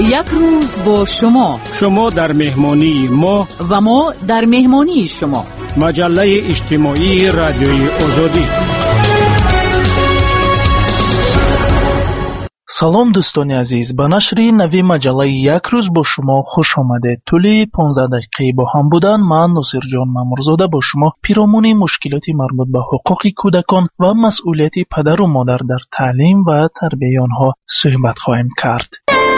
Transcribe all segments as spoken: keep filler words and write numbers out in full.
یک روز با شما، شما در مهمانی ما و ما در مهمانی شما. مجله اجتماعی رادیوی آزادی. салом дӯстони азиз, ба нашри нави маҷаллаи як рӯз бо шумо хуш омадед. тӯли понздаҳ дақиқаи бо ҳам будан ман носирҷон мамурзода бо шумо пиромони мушкилоти марбут ба ҳуқуқи кӯдакон ва масъулияти падару модар дар таълим ва тарбияи онҳо суҳбат хоҳем кард.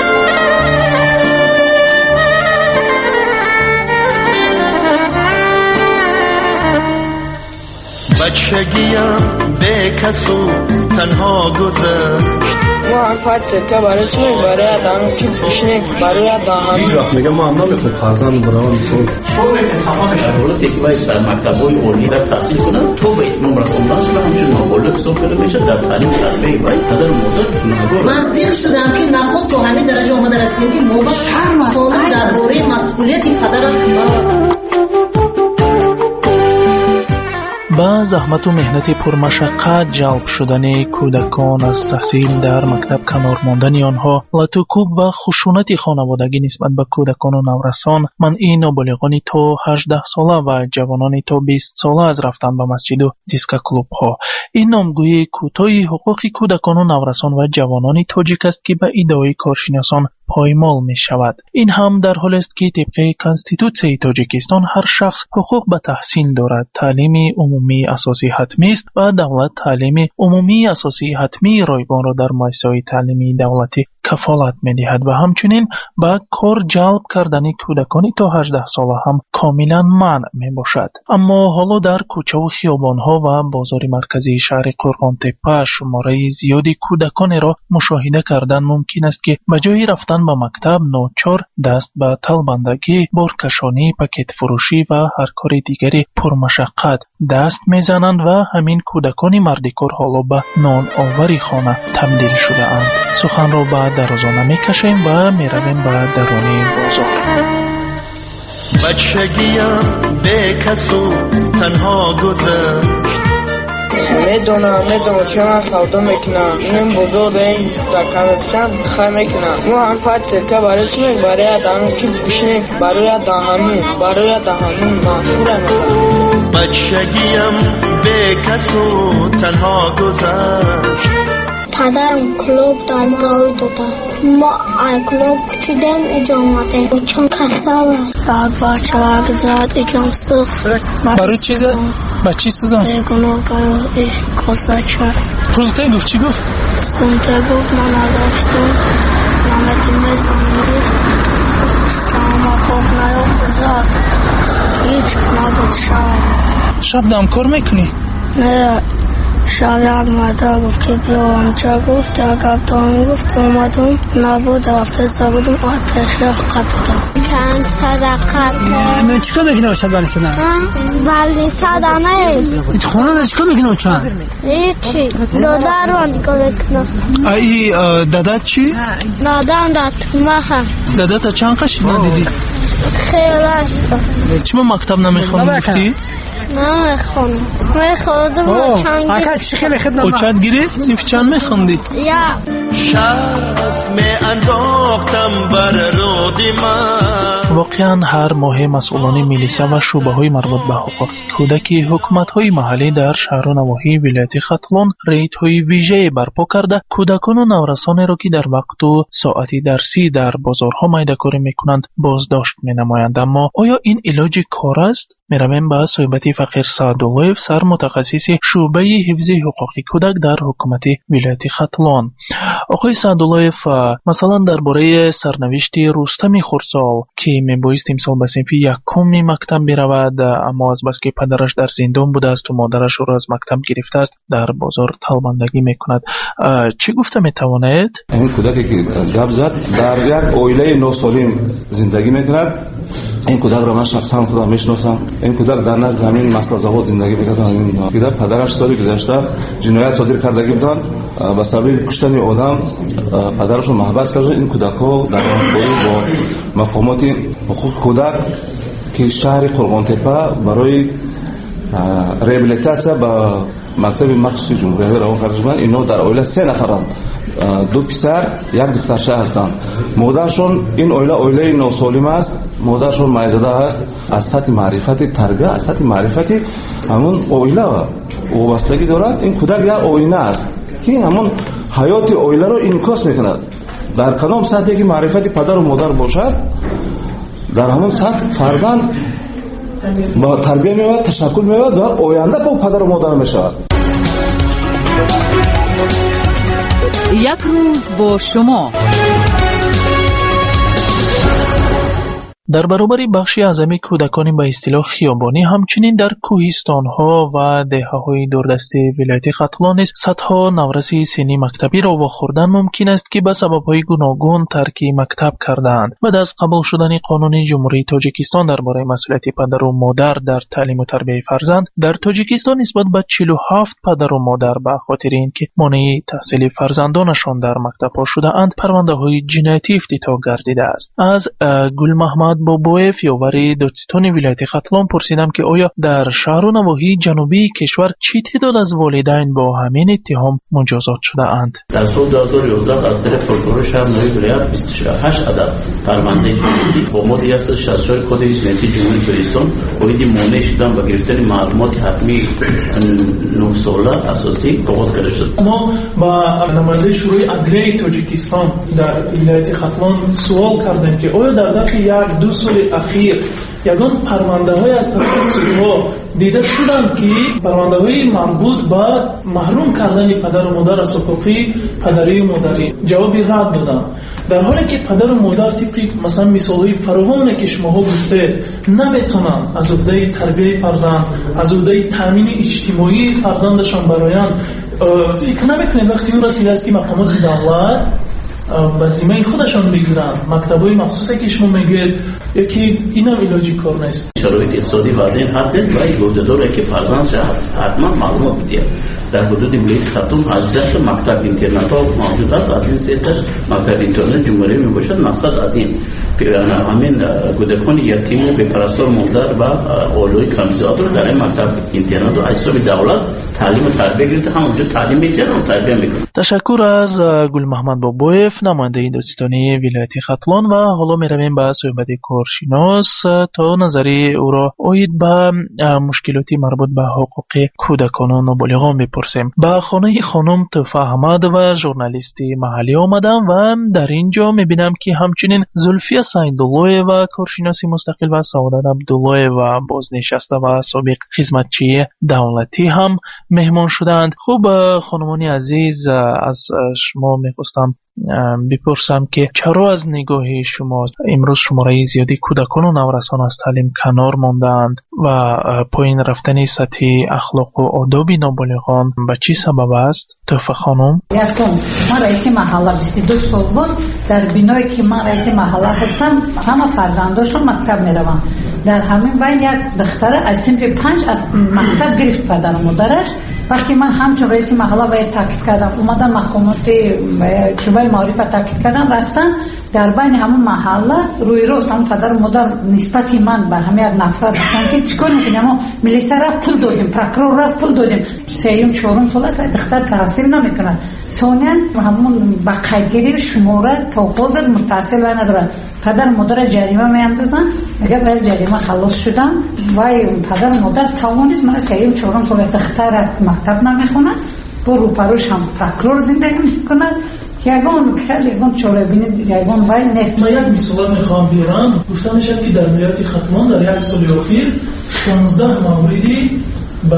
بچگیم به کسو تنها گذشت. ما هم پاید سرکه برای چی میگه؟ برای آدم که بشنه برای آدم هیچ وقت میگه ما هم نمیخواد فرزند برام بسود شغل انتخابان شغلات که باید در مکتب‌های عالی را تحصیل کنند تو به اتمام رسوندنش و همچون مقالک حساب کرده میشه در تعلیم تربیه باید پدر موزر نگاه من زیر شدم که نخود تو همین درجه آمده رسیدیم که ما با شرم است درباره مسئولیت پدرم با زحمت و مهنت پرمشقت جلب شدن کودکان از تحصیل در مکتب کنار ماندن آنها، لطوکوب و خشونت خانوادگی نسبت به کودکان و نورسان، منع نابالغان تا هجده ساله و جوانان تا بیست ساله از رفتن به مسجد و دیسک کلوب ها. این نامگوی کوتاه حقوق کودکان و نورسان و جوانان تاجیک است که به ادعای کارشناسان پایمال می شود. این هم در حال است که طبق کانستیتوسیای تاجیکستان هر شخص حقوق به تحصیل دارد. تعلیم عمومی اساسی حتمی است و دولت تعلیم عمومی اساسی حتمی رایگان را در مؤسسه‌های تعلیمی دولتی کفالت می دهد و همچنین به کار جلب کردن کودکان تا هجده ساله هم کاملا منع می باشد. اما حالا در کوچه و خیابان ها و بازار مرکزی شهر قرغان تپه شماره زیادی کودکان را مشاهده کردن ممکن است که به جای رفتن به مکتب ناچار دست به طلبندگی، بارکشانی، پاکت فروشی و هر کار دیگری پرمشقت دست میزنند و همین کودکان مردکار حالا به نان آوری خانه تبدیل شده اند. سخن را به درازانه میکشیم و میرویم به درون بازار. بچگیم به کسو تنها گذشت. میدونم میدونم چه من سودا میکنم این بزرگ این دکانشم خیلی میکنم. ما هم پاید سرکه برای چی میگه؟ برای آدم که بشنه برای آدم همون برای آدم همون مغفوره میکنم. بچگیم به کسو تنها گذشت. پدرم کلوب در راوی داده. ما ای کلوب کچیدیم ایجا آمدیم چون کساله بعد بچه اگه زد ایجام سخت برای چی زد؟ بچی سزن؟ ایگونو برای کاسه چه پروزته گفت چی گفت؟ سنته گفت من نداشتم نمیتی میزن گفت ساما گفت نیام زد هیچ نبود شب شب دم کار میکنی؟ نه شب یاد مرده گفت که بیا آنجا گفت اگر دام گفت اومدم نبود رفته سبودم آی پیشه قد بودم کن صدقت من چیکار میکنه باشد ولی صدقه؟ ولی صدقه نیست ایت خونه در چیکار میکنه چند؟ هیچی دادر رو نگاه میکنه. ای دادت چی؟ دادم در مخم. دادت چند قشی ندیدی؟ خیلی است. چی ما مکتب نمیخونم گفتی؟ نه میخونم میخوندم و چند گیری و چند گیری؟ صنف چند میخوندی؟ یا شست می انداختم بر رودی من. واقعا هر ماه مسئولان میلیسا و شعبه های مربوط به حقوق کودک حکومت های محلی در شهر و نواحی ولایت ختلان ریت های ویژه برپا کرده کودکان و نورسان را که در وقت و ساعتی درسی در بازارها میده‌کاری میکنند بازداشت مینمایند. اما آیا این علاج کار است؟ میرویم به صحبت فقیر سعداللهیف سر متخصص شعبه حفظ حقوق کودک در حکومت ولایت ختلان. آقای سعداللهیف، مثلا درباره سرنوشت رستم خردسال که میبایست امسال به صنف یکم مکتب برود اما از بس که پدرش در زندان بوده است و مادرش او را از مکتب گرفته است در بازار طلبندگی میکند، چی گفته میتواند؟ این کودکی که گپ زد در یک عائله ناسالم زندگی میکند. این کودک را من شخصا خودم میشناسم. این کودک در نزد همین مسئله زواد زندگی میکرد. همین کودک پدرش سالی گذشته جنایت صادر کردگی بودن به سبب کشتن آدم پدرش رو محبس کرد. این کودک ها در همکاری با مقامات حقوق کودک که شهر قرغان تپه برای ریابیلیتاسیا با مکتب مخصوص جمهوری روان خارج من اینا در اوله سه نفرند دو پسر یک دخترچه هستند. مادرشون این اویله اویله ناسالم است. مادرشون مایزاده است. از سطح معرفت تربیت، از سطح معرفت همون اویله وابستگی دارد. این کودک یک آینه است که همون حیات اویله رو انعکاس میکند. در کدام سطحی که معرفت پدر و مادر باشد، در همون سطح فرزند با تربیت می‌یابد، تشکل می‌یابد و آینده با پدر و مادر می‌شود. یک روز با شما. در برابر بخشی اعظمی کودکان به اصطلاح خیابانی، همچنین در کوهستان‌ها و دهه‌های دوردستی ولایت ختلان نیز صدها نورسی سنی مکتبی را واخوردن ممکن است که به سبب‌های گوناگون ترک مکتب کردند. بعد از قبول شدن قانون جمهوری تاجیکستان درباره مسئولیت پدر و مادر در تعلیم و تربیت فرزند، در تاجیکستان نسبت به چهل و هفت پدر و مادر به خاطر اینکه مانع تحصیل فرزندانشان در مکتب‌ها شده‌اند، پرونده‌های جنایتی افتتاح گردیده است. از گل محمد بابویف یاوری دادستان ولایت ختلان پرسیدم که آیا در شهر و نواحی جنوبی کشور چه تعداد از والدین با همین اتهام مجازات شده اند؟ در سال دو هزار و یازده از طرف پرокурор شهر نوی ولایت بیست و هشت عدد پرونده جنایتی با ماده شصت و چهار کد جنایتی جمهوری تاجیکستان باید مانع شدن و گرفتن معلومات حتمی نه ساله اساسی آغاز کرده شد. ما با نماینده شورای عدلیه تاجیکستان در ولایت ختلان سوال کردیم که آیا در ظرف یک دو سال اخیر یگان پرونده های از طرف سودها دیده شدند که پرونده های مربوط به محروم کردن پدر و مادر از حقوق پدری و مادری جوابی رد دادند، در حالی که پدر و مادر طبق مثلا مثالهای فراوانی که شما ها گفته نمیتونن از عهده تربیت فرزند، از عهده تامین اجتماعی فرزندشان برایند. فکر نمیکنید وقتی اون رسیده است که مقامات دولت به ذمه خودشان بگیرن مکتبای مخصوصی که شما میگید یکی اینم علاجی کار نیست؟ شرایط اقتصادی وضعی هست نیست و گفته داره که فرزند حتما معلومات بدید. در حدود ولایت ختلان هجده تا مکتب اینترنت ها موجود است. از این سه تا مکتب اینترنت جمهوری می باشد. مقصد از این همین کودکان یتیم و بی‌پرستار مانده و اولوی کمیزات رو در این مکتب اینترنت و حساب دولت تعلیم و تربیت گرفته همونجا تعلیم میکنه و تربیت میکنه. تشکر از گل محمد بابویف نماینده دادستانی ولایت ختلان و حالا میرویم به صحبت کارشناس تا نظری او را اوید به مشکلاتی مربوط به حقوق کودکان و نابالغان بپرسیم. به خانه خانم توفه احمد و ژورنالیستی محلی آمدم و در اینجا میبینم که همچنین زلفیه سعیدالله و کارشناسی مستقل و سعادت عبدالله و بازنشسته و سابق خدمتچی دولتی هم مهمان شدند. خوب خانمانی عزیز، از شما میخواستم بپرسم که چرا از نگاه شما امروز شماره زیادی کودکان و نورسان از تعلیم کنار ماندند و پایین رفتن سطح اخلاق و آداب نابالغان به چی سبب است؟ توفه خانم. یکم من رئیس محله بیست و دو سال بود. در بینایی که من رئیس محله هستم همه فرزنداشون مکتب میروند. در همین بین یک دختر از صنف پنج از مکتب گرفت پدر و مادرش. وقتی من همچون رئیس محله باید تاکید کردم اومدم مقامات شعبه معارف تاکید کردم رفتن در بین همون محله روی روز هم پدر و مادر نسبتی من به همه نفر گفتن که چیکار میکنیم؟ اما ملیسا را پول دادیم، پروکورور را پول دادیم. سیوم چهارم سال است دختر تحصیل نمیکنه. ثانیاً همون با قیدگیری شماره تا حاضر متصل ندارن. پدر و مادر جریمه میاندازن، میگه باید جریمه خلاص شدن وای پدر و مادر توانست من سیوم چهارم سال دختر مکتب نمیخونه با روپروش هم پروکورور زندگی میکنه. یگان خیلی یگان چاره بینید یگان وای نیست. من یک مثال میخوام بیارم. گفتم میشه که در ولایت ختلان در یک سال اخیر شانزده موردی به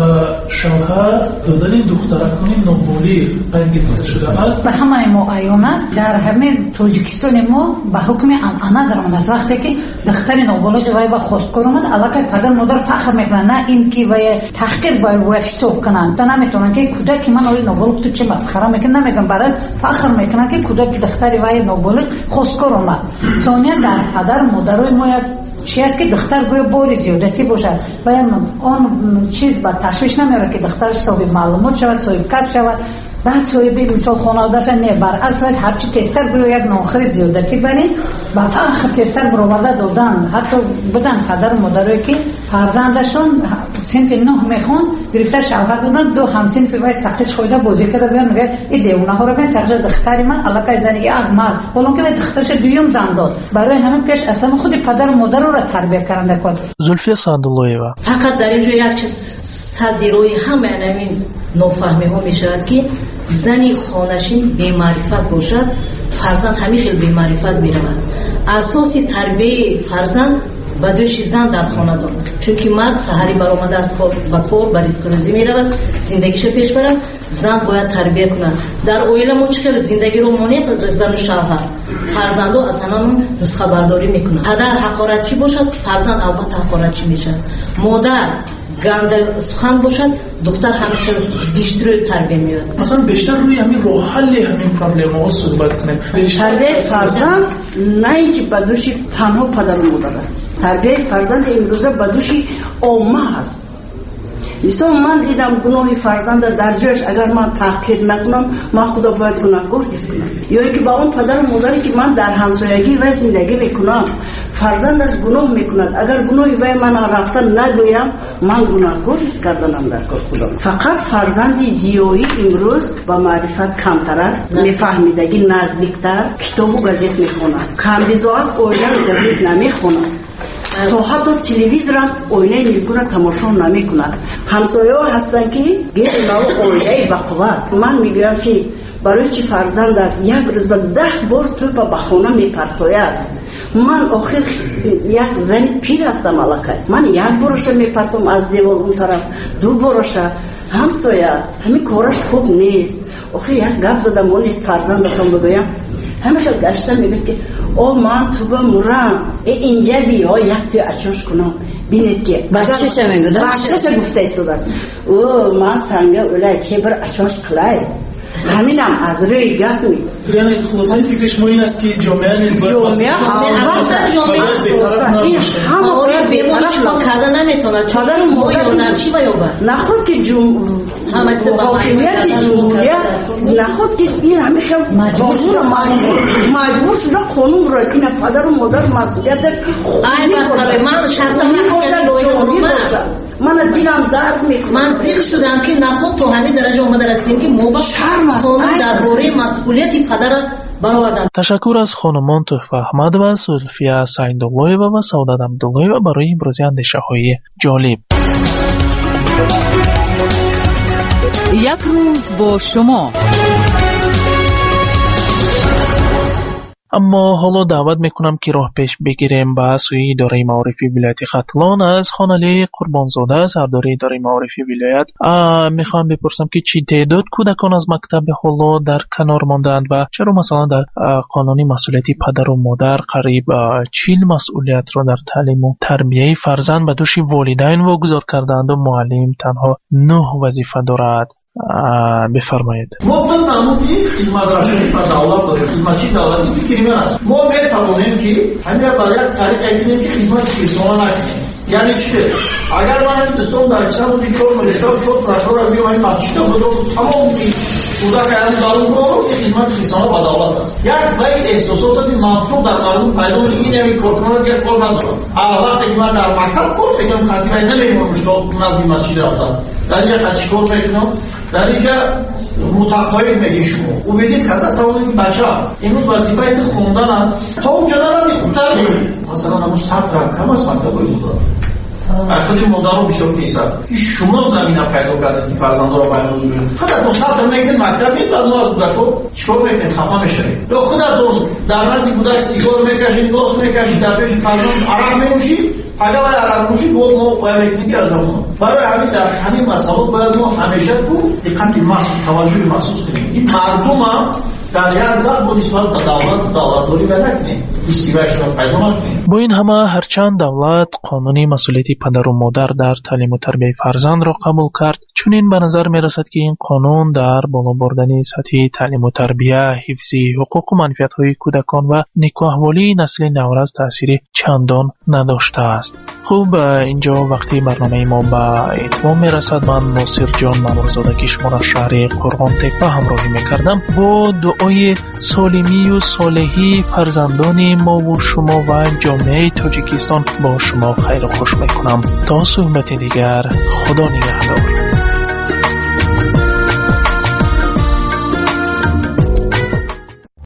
شوهر دادن دخترکان نابالغ پیگیری شده است. به همه ما عیان است. در همه تاجیکستان ما به حکم انانه درآمده است. وقتی که دختر نابالغ وای با خواستگار اومد علاقه پدر مادر فخر میکنن، نه این که وای تحقیر باید وای حساب کنن. تا نمیتونن که کودک من وای نابالغ تو چه مسخره میکنن، نمیگم برای فخر میکنن که کودک دختر وای نابالغ خواستگار اومد. ثانیا در پدر مادرای ما چی است که دختر گویا باری زیادتی باشد و اون چیز با تشویش نمیاره که دخترش صاحب معلومات شود، صاحب کسب شود. بعد صاحب مثال خانواده‌اش نه برعکس باید هرچی تستر گویا یک ناخر زیادتی برین و فقط تستر برآورده دادن حتی بدن پدر و مادرایی که فرزندشون صنف نه میخوان گرفته شوهر دادن دو هم صنف وای سقطش خورده بازی کرده بیان میگه این دیونه ها رو من سرجا دختری من علاقه زنی یک مرد ولون که دخترش دویم زن داد برای همین پیش اصلا خود پدر و مادر رو تربیت کردن کد زلفیه سعداللهیوا فقط در اینجا یک چیز صدی روی همه همین نافهمی ها میشود که زنی خانشین بی‌معرفت باشد فرزند همین خیلی بی‌معرفت میرود. اساسی تربیت فرزند با دوش زن در خانه دارد چون که مرد سحری برآمده از کار و کار بر ریسک می رود زندگیش پیش برد زن باید تربیت کند. در اویلمون چقدر زندگی رو مونیت زن و شوهر فرزندو اصلا نسخه برداری میکنن. پدر حقارتچی باشد فرزند البته حقارتچی میشد. مادر گندل سخن باشد دختر همیشه زیشت رو تربیت میاد. مثلا بیشتر روی همین راه حل همین پرابلم ها صحبت کنیم. تربیت فرزند نه اینکه بدوشی تنها پدر و مادر است. تربیت فرزند امروزه بدوشی عامه است. مثلا من دیدم گناه فرزند در جایش اگر من تحقیر نکنم من خدا باید گناهکار حس کنم یا اینکه با اون پدر و مادری که من در همسایگی و زندگی میکنم فرزند از گناه میکند اگر گناهی وای من رفتن نگویم من گناهکار حس کردنم در کار خدا. فقط فرزند زیایی امروز با معرفت کمتر میفهمیدگی نزدیکتر کتاب و گازت میخونن کم بزاعت اویلن گازت نمیخونن تا حتی تلویزیون را اوینه میکنه تماشا نمیکنه. همسایه ها هستن که گیر نو اوینه بقوت. من میگویم که برای چی فرزند در یک روز به ده بار توپ به خانه میپرتاید. من آخر یک زن پیر هستم علاقه من یک بارش میپرتم از دیوار اون طرف دو بارش همسایه همین کارش خوب نیست. آخر یک گپ زدم اون فرزندتون بگویم همه خیلی گشتن میگه که او من تو با مرم اینجا بیا یک توی اچوش کنم بینید که بچه چه میگه؟ بچه چه گفته ایستاد است او من سنگه اولی که بر اچوش کلای همینم از روی گپ می یعنی خلاصه فکر شما این است که جامعه نیست باید جامعه اصلا جامعه این همه باید بیماری چما کرده نمیتونه چادر ما یا نمچی بیابن نخود که حاکمیت جمهوریت نخود که این همه خیلی مجبور شده مجبور شده قانون را کنه پدر و مادر مسئولیتش این بسته من شخصا من دیلم درد میکنم. من زیخ شدم که نخود تو همین درجه اومده رسیدیم که ما با قانون درباره مسئولیت پدر برآوردن. تشکر از خانمان تحفه احمد و زلفیه سعداللهیوا و سعادت عبداللهیوا برای امروزی اندیشه های جالب. یک روز با شما. اما حالا دعوت میکنم که راه پیش بگیریم به سوی اداره معارفی ولایت ختلان از خانعلی قربانزاده سردار اداره معارفی ولایت. میخوام بپرسم که چی تعداد کودکان از مکتب حالا در کنار ماندند و چرا مثلا در قانون مسئولیتی پدر و مادر قریب چیل مسئولیت را در تعلیم و تربیه فرزند به دوش والدین واگذار کردند و معلم تنها نه وظیفه دارد. بفرمایید. ما دو نمودی خدمت رسانی با دولت داریم خدمتچی دولتی فکری من است ما میتوانیم که همین را برای طریق کنیم که خدمت رسانه نکنیم. یعنی چی؟ اگر من این دوستان در کشور روزی چهار مدرسه و چهار پراشور را بیایم این مسجد بودم تمام بوده که این دارون برو که خدمت رسانه با دولت است. یک وید احساسات منفور در قانون پیدا میشه این همین کارکنان دیگر کار ندارم. وقتی که من در مکتب کار میکنم خطیبه نمیمونم مشتاق نزد مسجد رفتم. در اینجا خطی کار میکنم در اینجا متقاعد میگی شما او بدید که در توانید بچه امروز وظیفه خوندن است تا اونجا نردی خوبتر میزید مثلا همون سطر هم کم از مکتب های مدار اخوری مدار رو بیشتر کیسد که شما زمینه پیدا کردید که فرزنده را باید روز بگید خودتون سطر میگید مکتب بید بعد ما از بودکو چکار میکنید خفا میشنید یا خودتون در نزدی بودک سیگار میکشید گاز میکشید در پیش فرزند عرق میروشید اگر باید عرق میروشید بود ما باید میکنید از همون برای همین در همین مسئله باید ما همیشه بود دقت محسوس توجه محسوس کنیم این مردم هم در یک وقت بود نسبت به دولت دولتداری و نکنیم استیبهش را پیدا نکنیم. با این همه هرچند دولت قانونی مسئولیتی پدر و مادر در تعلیم و تربیت فرزند را قبول کرد چون این به نظر می رسد که این قانون در بالا بردن سطح تعلیم و تربیت حفظی حقوق و منفعت های کودکان و نیکوحوالی نسل نوروز تأثیری چندان نداشته است. خوب اینجا وقتی برنامه ما به اتمام می رسد. من ناصر جان مامورزاده که شما را شهر قرغان تپه همراهی می کردم با دعای سالمی و صالحی فرزندان برای ما و شما و جامعه تاجیکستان با شما خیر و خوش میکنم. تا صحبت دیگر، خدا نگهدار.